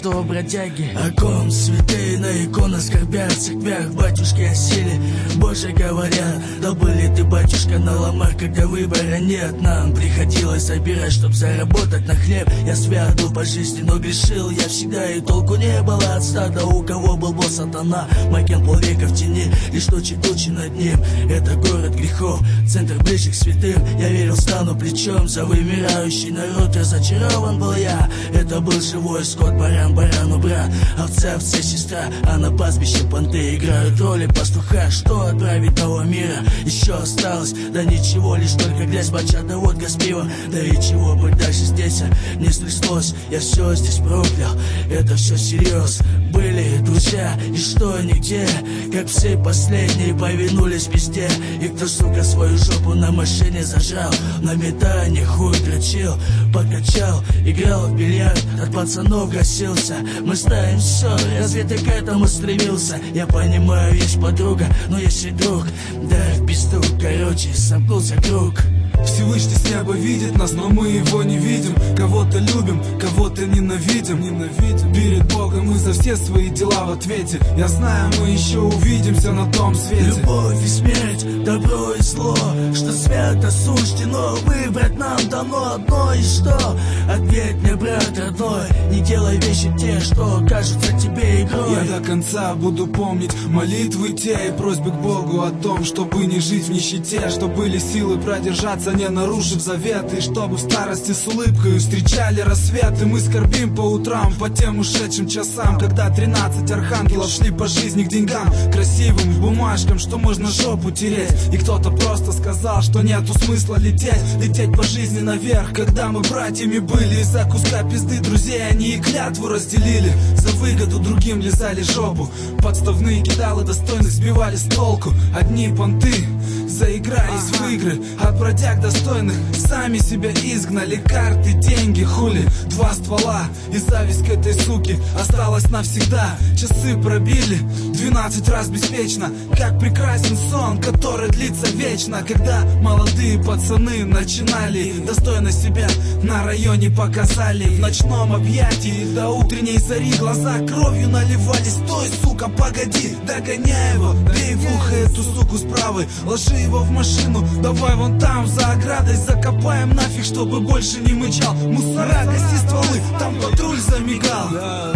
каждого бродяги. О ком святые на иконах скорбят, в церквях батюшки о силе Боже говорят. Да были ты, батюшка, на ломах, когда выбора нет. Нам приходилось собирать, чтоб заработать на хлеб. Я свят был по жизни, но грешил я всегда, и толку не было от стада. У кого был босс сатана, Макен полвека в тени, лишь тучи над ним. Это город грехов, центр ближе к святым. Я верил, стану плечом за вымирающий народ. Разочарован был я, это был живой скот. Баран барану брат, овца овце сестра, а на пастбище понты играют роли пастуха. Что отправить того мира еще осталось? Да ничего, лишь только грязь, бачата, водка с пива. Да и чего быть дальше здесь не стряслось. Я все здесь проклял, это все серьез. Были друзья, и что нигде, как псы последние повинулись везде. И кто, сука, свою жопу на машине зажал, на метание хуй дрочил, подкачал, играл в бильярд, от пацанов гасился. Мы ставим все, разве ты к этому стремился? Я понимаю, есть подруга, но есть и друг. Да в пизду, короче, сомкнулся круг. Всевышний с неба видит нас, но мы его не видим. Кого-то любим, кого-то ненавидим. Перед Богом мы за все свои дела в ответе. Я знаю, мы еще увидимся на том свете. Любовь и смерть, добро и зло, что свято суждено, выбрать нам дано одно. И что? Ответь мне, брат родной, не делай вещи те, что кажутся тебе игрой. Я до конца буду помнить молитвы те и просьбы к Богу о том, чтобы не жить в нищете, чтобы были силы продержаться, не нарушив завет, и чтобы в старости с улыбкой встречали рассветы. Мы скорбим по утрам, по тем ушедшим часам, когда 13 архангелов шли по жизни к деньгам, красивым бумажкам, что можно жопу тереть. И кто-то просто сказал, что нету смысла лететь по жизни наверх. Когда мы братьями были, из-за куска пизды друзей они и клятву разделили. За выгоду другим лизали жопу, подставные кидалы достойных сбивали с толку. Одни понты заигрались в игры, от бродяг достойных сами себя изгнали. Карты, деньги, хули, два ствола и зависть к этой суке осталась навсегда. Часы пробили 12 раз беспечно, как прекрасен сон, который длится вечно. Когда молодые пацаны начинали, достойно себя на районе показали. В ночном объятии до утренней зари глаза кровью наливались. Стой, сука, погоди, догоняй его, бей в ухо эту суку справа, ложи его в машину, давай вон там за оградой закопаем нафиг, чтобы больше не мычал. Мусора, гаси стволы, там патруль замигал.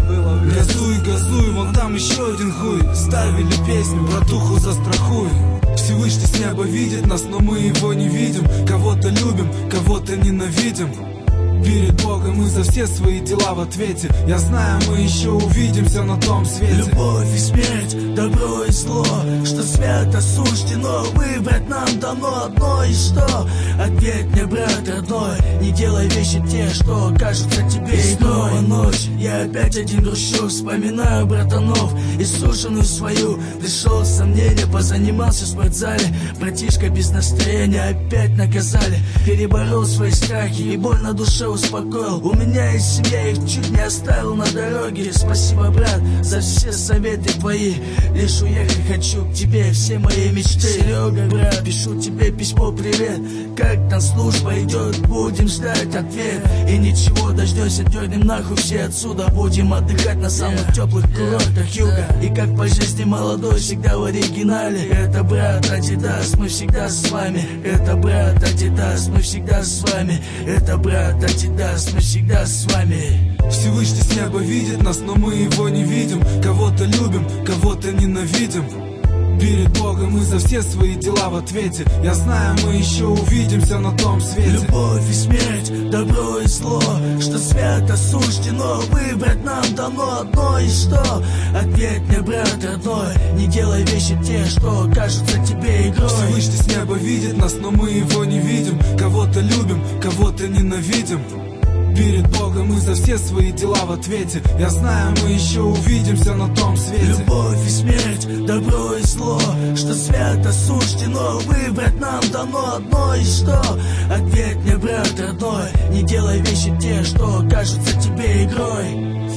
Газуй, газуй, вон там еще один хуй. Ставили песню, братуху застрахуй. Всевышний с неба видит нас, но мы его не видим. Кого-то любим, кого-то ненавидим. Перед Богом мы за все свои дела в ответе. Я знаю, мы еще увидимся на том свете. Любовь и смерть, добро и зло, что свято суждено, выбрать нам дано одно. И что? Ответь мне, брат родной, не делай вещи те, что кажутся тебе игрой. Снова ночь, я опять один грущу, вспоминаю братанов, иссушенную свою. Пришел сомнения, позанимался в спортзале, братишка без настроения опять наказали. Переборол свои страхи и боль на душе успокоил. У меня есть семья, их чуть не оставил на дороге. Спасибо, брат, за все советы твои. Лишь уехать хочу к тебе, все мои мечты. Серега, брат, пишу тебе письмо, привет. Как там служба идет, будем ждать ответ. И ничего, дождешься, дернем нахуй все отсюда. Будем отдыхать на самых теплых курортах юга. И как по жизни молодой, всегда в оригинале. Это брат Адидас, мы всегда с вами. Это брат Адидас, мы всегда с вами. Это брат Адидас, мы всегда с вами. Всевышний с неба видит нас, но мы его не видим. Кого-то любим, кого-то ненавидим. Перед Богом мы за все свои дела в ответе. Я знаю, мы еще увидимся на том свете. Любовь и смерть, добро и зло, что свято суждено, выбрать нам дано одно. И что? Ответь мне, брат родной, не делай вещи те, что кажутся тебе игрой. Всевышний с неба видит нас, но мы его не видим. Кого-то любим, кого-то ненавидим. Перед Богом мы за все свои дела в ответе. Я знаю, мы еще увидимся на том свете. Любовь и смерть, добро и зло, что свято суждено, выбрать нам дано одно. И что? Ответь мне, брат родной, не делай вещи те, что кажутся тебе игрой.